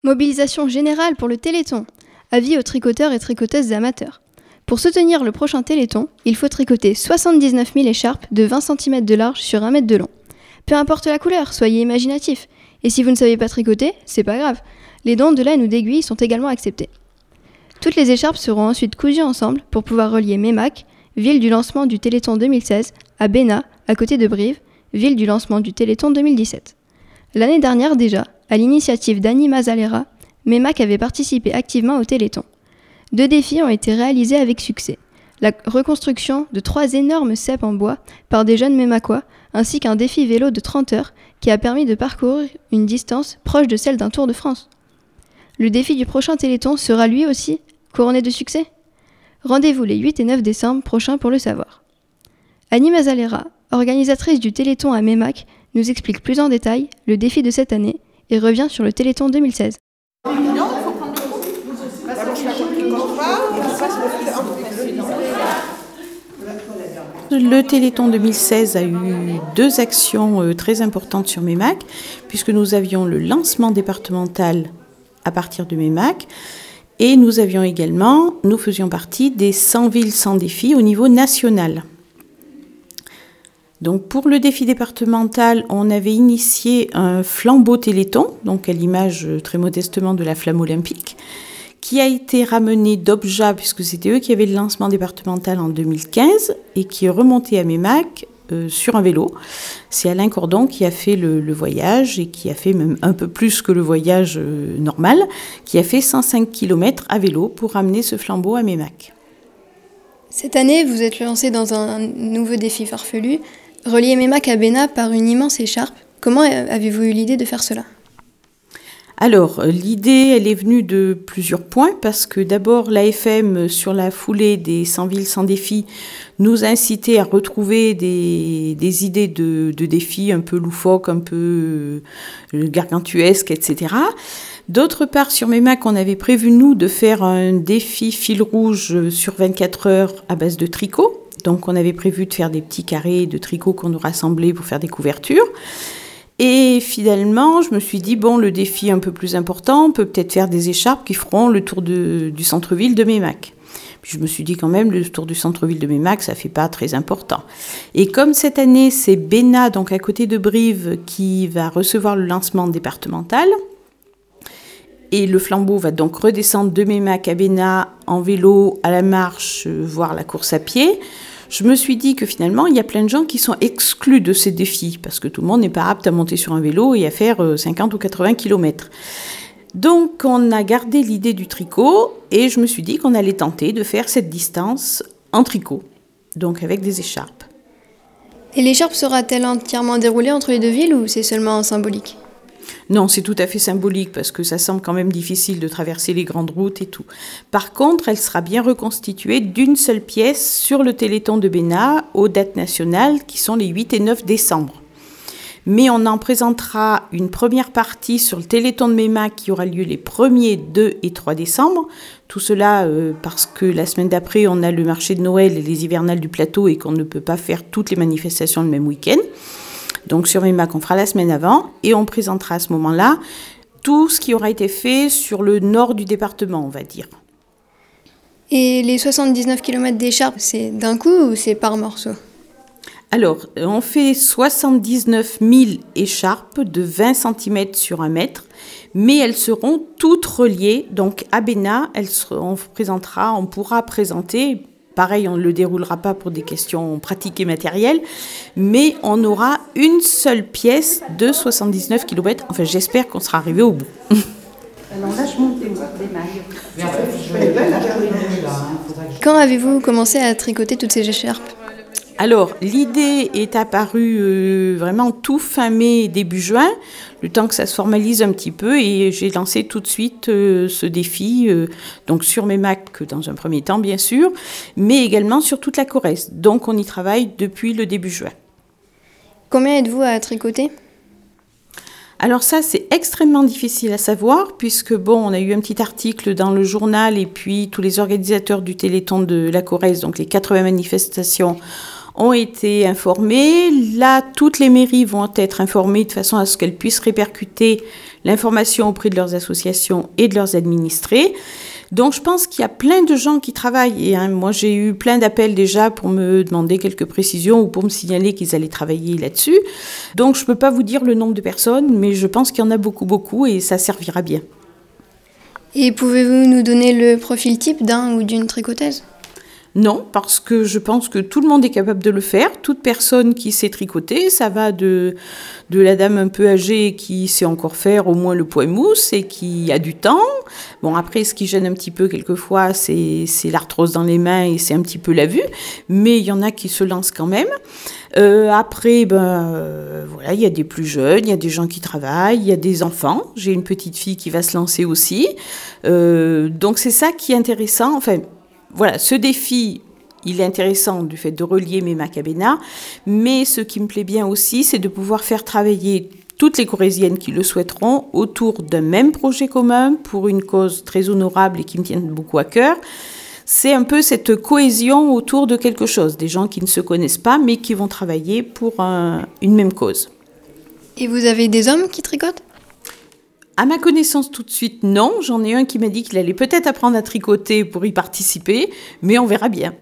Mobilisation générale pour le Téléthon. Avis aux tricoteurs et tricoteuses amateurs. Pour soutenir le prochain Téléthon, il faut tricoter 79 000 écharpes de 20 cm de large sur 1 mètre de long. Peu importe la couleur, soyez imaginatifs. Et si vous ne savez pas tricoter, c'est pas grave. Les dons de laine ou d'aiguilles sont également acceptés. Toutes les écharpes seront ensuite cousues ensemble pour pouvoir relier Meymac, ville du lancement du Téléthon 2016, à Bénat, à côté de Brive, ville du lancement du Téléthon 2017. L'année dernière déjà, à l'initiative d'Annie Mazzalera, Meymac avait participé activement au Téléthon. 2 défis ont été réalisés avec succès. La reconstruction de 3 énormes ceps en bois par des jeunes Meymacois, ainsi qu'un défi vélo de 30 heures qui a permis de parcourir une distance proche de celle d'un Tour de France. Le défi du prochain Téléthon sera lui aussi couronné de succès. Rendez-vous les 8 et 9 décembre prochains pour le savoir. Annie Mazzalera, organisatrice du Téléthon à Meymac, nous explique plus en détail le défi de cette année et revient sur le Téléthon 2016. Le Téléthon 2016 a eu 2 actions très importantes sur Meymac, puisque nous avions le lancement départemental à partir de Meymac, et nous faisions partie des 100 villes sans défi au niveau national. Donc pour le défi départemental, on avait initié un flambeau Téléthon, donc à l'image très modestement de la flamme olympique, qui a été ramené d'Obja, puisque c'était eux qui avaient le lancement départemental en 2015, et qui est remonté à Meymac sur un vélo. C'est Alain Cordon qui a fait le voyage, et qui a fait même un peu plus que le voyage normal, qui a fait 105 km à vélo pour ramener ce flambeau à Meymac. Cette année, vous êtes lancé dans un nouveau défi farfelu, relier Meymac à Bénat par une immense écharpe. Comment avez-vous eu l'idée de faire cela ? Alors, l'idée, elle est venue de plusieurs points, parce que d'abord, l'AFM, sur la foulée des 100 villes sans défi, nous a incité à retrouver des idées de défis un peu loufoques, un peu gargantuesques, etc. D'autre part, sur Meymac, on avait prévu, nous, de faire un défi fil rouge sur 24 heures à base de tricot. Donc, on avait prévu de faire des petits carrés de tricot qu'on nous rassemblait pour faire des couvertures. Et finalement, je me suis dit, le défi un peu plus important, on peut peut-être faire des écharpes qui feront le tour du centre-ville de Meymac. Puis je me suis dit quand même, le tour du centre-ville de Meymac, ça ne fait pas très important. Et comme cette année, c'est Bénat, donc à côté de Brive, qui va recevoir le lancement départemental, et le flambeau va donc redescendre de Meymac à Bénat en vélo, à la marche, voire la course à pied, je me suis dit que finalement, il y a plein de gens qui sont exclus de ces défis, parce que tout le monde n'est pas apte à monter sur un vélo et à faire 50 ou 80 km. Donc, on a gardé l'idée du tricot, et je me suis dit qu'on allait tenter de faire cette distance en tricot, donc avec des écharpes. Et l'écharpe sera-t-elle entièrement déroulée entre les 2 villes ou c'est seulement symbolique ? Non, c'est tout à fait symbolique, parce que ça semble quand même difficile de traverser les grandes routes et tout. Par contre, elle sera bien reconstituée d'une seule pièce sur le Téléthon de Bénat aux dates nationales qui sont les 8 et 9 décembre. Mais on en présentera une première partie sur le Téléthon de Meymac qui aura lieu les 1er, 2 et 3 décembre. Tout cela parce que la semaine d'après, on a le marché de Noël et les hivernales du plateau et qu'on ne peut pas faire toutes les manifestations le même week-end. Donc sur Meymac, on fera la semaine avant et on présentera à ce moment-là tout ce qui aura été fait sur le nord du département, on va dire. Et les 79 km d'écharpe, c'est d'un coup ou c'est par morceaux ? Alors, on fait 79 000 écharpes de 20 cm sur 1 mètre, mais elles seront toutes reliées. Donc à Bénat, on pourra présenter. Pareil, on ne le déroulera pas pour des questions pratiques et matérielles, mais on aura une seule pièce de 79 km. Enfin, j'espère qu'on sera arrivé au bout. Alors là, je monte des mailles. Quand avez-vous commencé à tricoter toutes ces écharpes ? Alors, l'idée est apparue vraiment tout fin mai, début juin, le temps que ça se formalise un petit peu, et j'ai lancé tout de suite ce défi, donc sur Meymac dans un premier temps bien sûr, mais également sur toute la Corrèze. Donc on y travaille depuis le début juin. Combien êtes-vous à tricoter ? Alors ça, c'est extrêmement difficile à savoir, puisque on a eu un petit article dans le journal, et puis tous les organisateurs du Téléthon de la Corrèze, donc les 80 manifestations, ont été informées. Là, toutes les mairies vont être informées de façon à ce qu'elles puissent répercuter l'information auprès de leurs associations et de leurs administrés. Donc, je pense qu'il y a plein de gens qui travaillent. Et moi, j'ai eu plein d'appels déjà pour me demander quelques précisions ou pour me signaler qu'ils allaient travailler là-dessus. Donc, je ne peux pas vous dire le nombre de personnes, mais je pense qu'il y en a beaucoup, beaucoup et ça servira bien. Et pouvez-vous nous donner le profil type d'un ou d'une tricoteuse ? Non, parce que je pense que tout le monde est capable de le faire. Toute personne qui sait tricoter, ça va de la dame un peu âgée qui sait encore faire au moins le point mousse et qui a du temps. Bon, après, ce qui gêne un petit peu quelquefois, c'est l'arthrose dans les mains et c'est un petit peu la vue. Mais il y en a qui se lancent quand même. Après, voilà, il y a des plus jeunes, il y a des gens qui travaillent, il y a des enfants. J'ai une petite fille qui va se lancer aussi. Donc, c'est ça qui est intéressant. Enfin, voilà, ce défi, il est intéressant du fait de relier Memac à Bénat, mais ce qui me plaît bien aussi, c'est de pouvoir faire travailler toutes les Corréziennes qui le souhaiteront autour d'un même projet commun pour une cause très honorable et qui me tient beaucoup à cœur. C'est un peu cette cohésion autour de quelque chose, des gens qui ne se connaissent pas, mais qui vont travailler pour une même cause. Et vous avez des hommes qui tricotent ? À ma connaissance, tout de suite, non. J'en ai un qui m'a dit qu'il allait peut-être apprendre à tricoter pour y participer, mais on verra bien.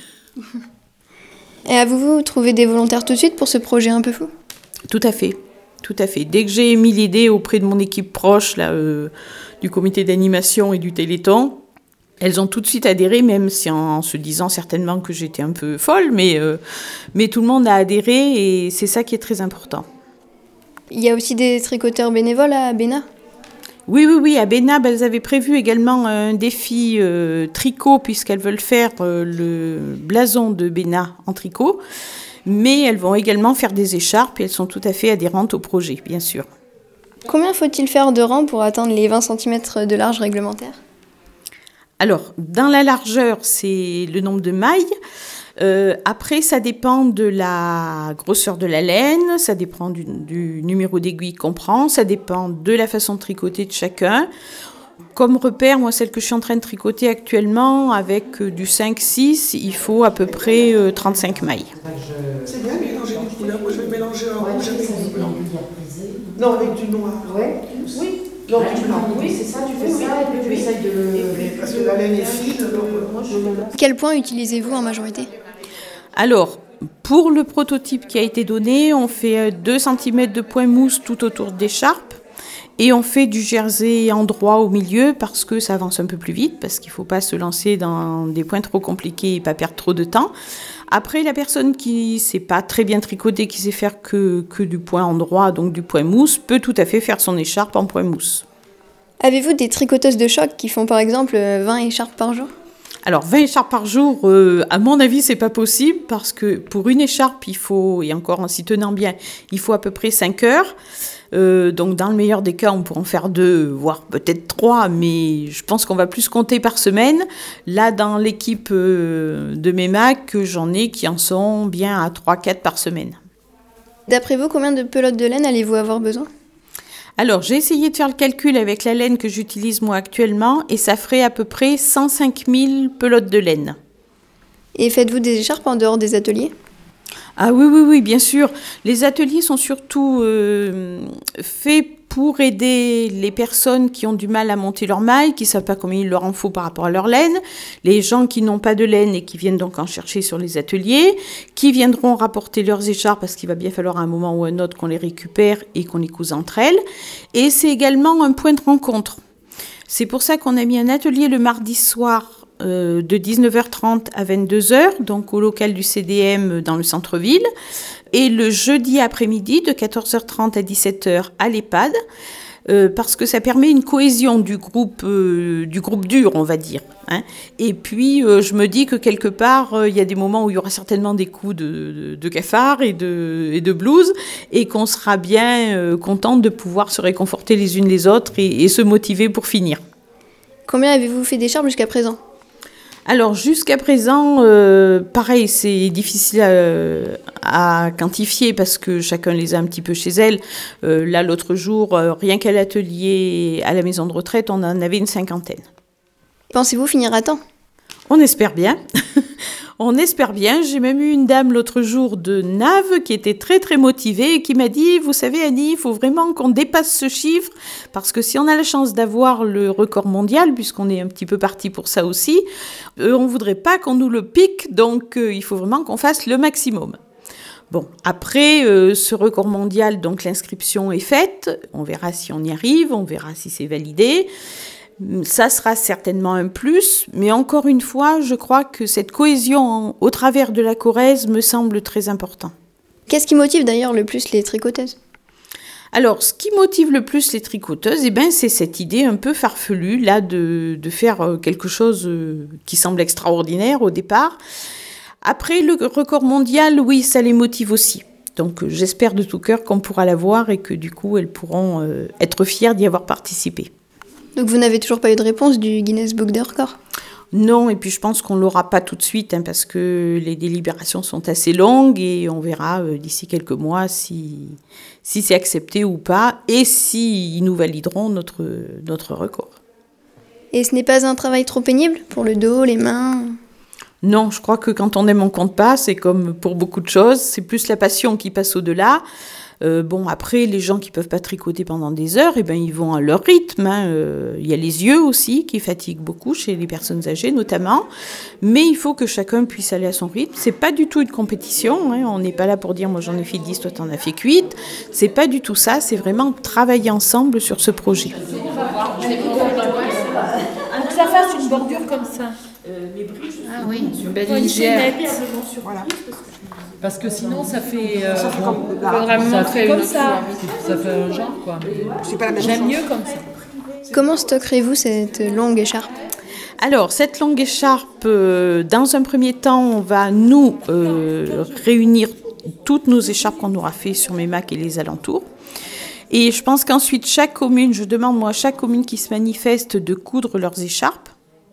Et avez-vous trouvé des volontaires tout de suite pour ce projet un peu fou ? Tout à fait, tout à fait. Dès que j'ai mis l'idée auprès de mon équipe proche, là, du comité d'animation et du Téléthon, elles ont tout de suite adhéré, même si en se disant certainement que j'étais un peu folle, mais tout le monde a adhéré et c'est ça qui est très important. Il y a aussi des tricoteurs bénévoles à Bénat ? Oui, à Bénat, elles avaient prévu également un défi tricot, puisqu'elles veulent faire le blason de Bénat en tricot, mais elles vont également faire des écharpes et elles sont tout à fait adhérentes au projet, bien sûr. Combien faut-il faire de rang pour atteindre les 20 cm de large réglementaire ? Alors, dans la largeur, c'est le nombre de mailles. Après, ça dépend de la grosseur de la laine, ça dépend du numéro d'aiguille qu'on prend, ça dépend de la façon de tricoter de chacun. Comme repère, moi, celle que je suis en train de tricoter actuellement, avec du 5-6, il faut à peu près 35 mailles. C'est bien mélanger des couleurs. Moi, je vais mélanger un rouge avec du blanc. Non, avec du noir. Ouais. Oui. Non, du blanc. Oui, c'est ça, tu fais ça et puis tu essayes de... Parce que la laine est fine, alors moi, Quel point utilisez-vous en majorité ? Alors, pour le prototype qui a été donné, on fait 2 cm de point mousse tout autour de l'écharpe et on fait du jersey endroit au milieu parce que ça avance un peu plus vite, parce qu'il ne faut pas se lancer dans des points trop compliqués et pas perdre trop de temps. Après, la personne qui ne sait pas très bien tricoter, qui sait faire que du point endroit, donc du point mousse, peut tout à fait faire son écharpe en point mousse. Avez-vous des tricoteuses de choc qui font par exemple 20 écharpes par jour ? Alors, 20 écharpes par jour, à mon avis, c'est pas possible parce que pour une écharpe, il faut, et encore en s'y tenant bien, il faut à peu près 5 heures. Donc, dans le meilleur des cas, on pourra en faire 2, voire peut-être 3, mais je pense qu'on va plus compter par semaine. Là, dans l'équipe de Memac, j'en ai qui en sont bien à 3-4 par semaine. D'après vous, combien de pelotes de laine allez-vous avoir besoin ? Alors, j'ai essayé de faire le calcul avec la laine que j'utilise moi actuellement et ça ferait à peu près 105 000 pelotes de laine. Et faites-vous des écharpes en dehors des ateliers ? Ah oui, bien sûr. Les ateliers sont surtout faits pour aider les personnes qui ont du mal à monter leur maille, qui ne savent pas combien il leur en faut par rapport à leur laine, les gens qui n'ont pas de laine et qui viennent donc en chercher sur les ateliers, qui viendront rapporter leurs écharpes parce qu'il va bien falloir à un moment ou à un autre qu'on les récupère et qu'on les couse entre elles. Et c'est également un point de rencontre. C'est pour ça qu'on a mis un atelier le mardi soir de 19h30 à 22h, donc au local du CDM dans le centre-ville, et le jeudi après-midi de 14h30 à 17h à l'EHPAD, parce que ça permet une cohésion du groupe dur, on va dire. Hein. Et puis, je me dis que quelque part, il y a des moments où il y aura certainement des coups de cafard et de blues, et qu'on sera bien contente de pouvoir se réconforter les unes les autres et se motiver pour finir. Combien avez-vous fait d'écharpes jusqu'à présent ? Alors, jusqu'à présent, pareil, c'est difficile à quantifier parce que chacun les a un petit peu chez elle. Là, l'autre jour, rien qu'à l'atelier, à la maison de retraite, on en avait une 50aine. Pensez-vous finir à temps ? On espère bien. On espère bien. J'ai même eu une dame l'autre jour de Naves qui était très très motivée et qui m'a dit, vous savez Annie, il faut vraiment qu'on dépasse ce chiffre parce que si on a la chance d'avoir le record mondial, puisqu'on est un petit peu parti pour ça aussi, on ne voudrait pas qu'on nous le pique, donc il faut vraiment qu'on fasse le maximum. Bon, après ce record mondial, donc l'inscription est faite, on verra si on y arrive, on verra si c'est validé. Ça sera certainement un plus, mais encore une fois, je crois que cette cohésion au travers de la Corrèze me semble très important. Qu'est-ce qui motive d'ailleurs le plus les tricoteuses ? Alors, ce qui motive le plus les tricoteuses, c'est cette idée un peu farfelue là de faire quelque chose qui semble extraordinaire au départ. Après, le record mondial, oui, ça les motive aussi. Donc, j'espère de tout cœur qu'on pourra l'avoir et que du coup, elles pourront être fières d'y avoir participé. Donc vous n'avez toujours pas eu de réponse du Guinness Book des records ? Non, et puis je pense qu'on ne l'aura pas tout de suite, parce que les délibérations sont assez longues et on verra d'ici quelques mois si c'est accepté ou pas et s'ils nous valideront notre record. Et ce n'est pas un travail trop pénible pour le dos, les mains ? Non, je crois que quand on aime, on compte pas, c'est comme pour beaucoup de choses, c'est plus la passion qui passe au-delà. Après, les gens qui peuvent pas tricoter pendant des heures, ils vont à leur rythme. Il y a les yeux aussi qui fatiguent beaucoup chez les personnes âgées notamment. Mais il faut que chacun puisse aller à son rythme. C'est pas du tout une compétition. On n'est pas là pour dire moi j'en ai fait 10, toi t'en as fait 8. C'est pas du tout ça. C'est vraiment travailler ensemble sur ce projet. Que ça fasse une bordure comme ça. Ah oui, une belle Une lisière. chaînette. Voilà. Parce que sinon, ça fait. Ça fait comme Faudra me montrer comme une ça. Ça fait un genre, quoi. c'est pas la même J'aime chose. mieux comme ça. Comment stockerez-vous cette longue écharpe ? Alors, cette longue écharpe, dans un premier temps, on va nous réunir toutes nos écharpes qu'on aura fait sur Meymac et les alentours. Et je pense qu'ensuite, je demande à chaque commune qui se manifeste de coudre leurs écharpes.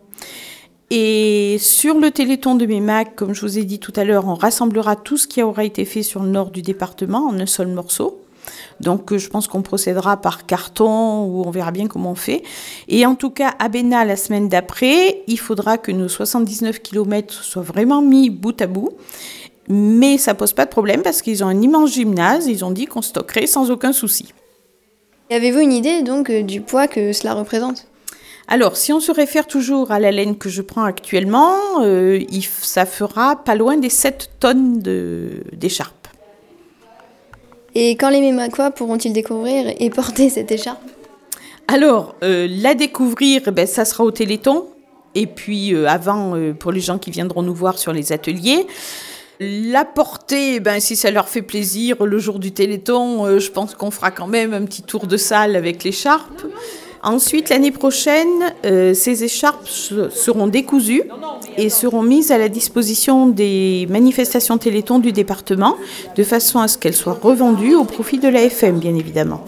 Et sur le téléthon de Meymac, comme je vous ai dit tout à l'heure, on rassemblera tout ce qui aura été fait sur le nord du département en un seul morceau. Donc je pense qu'on procédera par carton ou on verra bien comment on fait. Et en tout cas, à Bénat, la semaine d'après, il faudra que nos 79 km soient vraiment mis bout à bout. Mais ça pose pas de problème parce qu'ils ont un immense gymnase. Ils ont dit qu'on stockerait sans aucun souci. Et avez-vous une idée donc du poids que cela représente ? Alors, si on se réfère toujours à la laine que je prends actuellement, ça fera pas loin des 7 tonnes d'écharpe. Et quand les Meymacois pourront-ils découvrir et porter cette écharpe ? Alors, la découvrir, ça sera au Téléthon. Et puis, avant, pour les gens qui viendront nous voir sur les ateliers. La porter, si ça leur fait plaisir, le jour du Téléthon, je pense qu'on fera quand même un petit tour de salle avec l'écharpe. Ensuite, l'année prochaine, ces écharpes seront décousues et seront mises à la disposition des manifestations Téléthon du département, de façon à ce qu'elles soient revendues au profit de l'AFM, bien évidemment.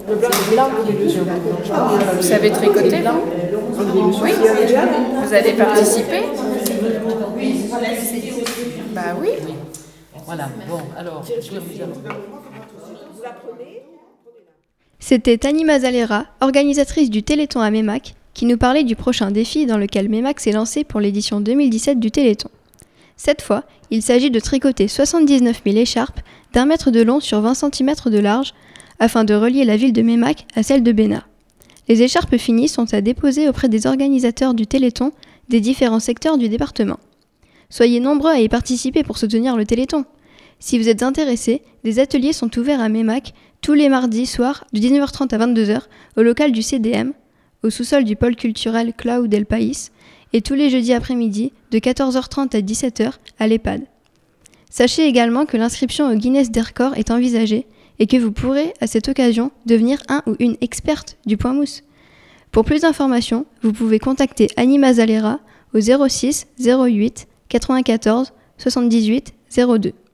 Vous savez tricoter ? Oui. Vous allez participer ? Bah oui. Voilà, bon, alors. C'était Annie Mazalera, organisatrice du Téléthon à Meymac, qui nous parlait du prochain défi dans lequel Meymac s'est lancé pour l'édition 2017 du Téléthon. Cette fois, il s'agit de tricoter 79 000 écharpes d'1 mètre de long sur 20 cm de large, afin de relier la ville de Meymac à celle de Bénat. Les écharpes finies sont à déposer auprès des organisateurs du Téléthon des différents secteurs du département. Soyez nombreux à y participer pour soutenir le Téléthon. Si vous êtes intéressés, des ateliers sont ouverts à Meymac tous les mardis soirs de 19h30 à 22h au local du CDM, au sous-sol du pôle culturel Clau del País, et tous les jeudis après-midi de 14h30 à 17h à l'EHPAD. Sachez également que l'inscription au Guinness des records est envisagée et que vous pourrez à cette occasion devenir un ou une experte du point mousse. Pour plus d'informations, vous pouvez contacter Annie Mazalera au 06 08 94 78 02.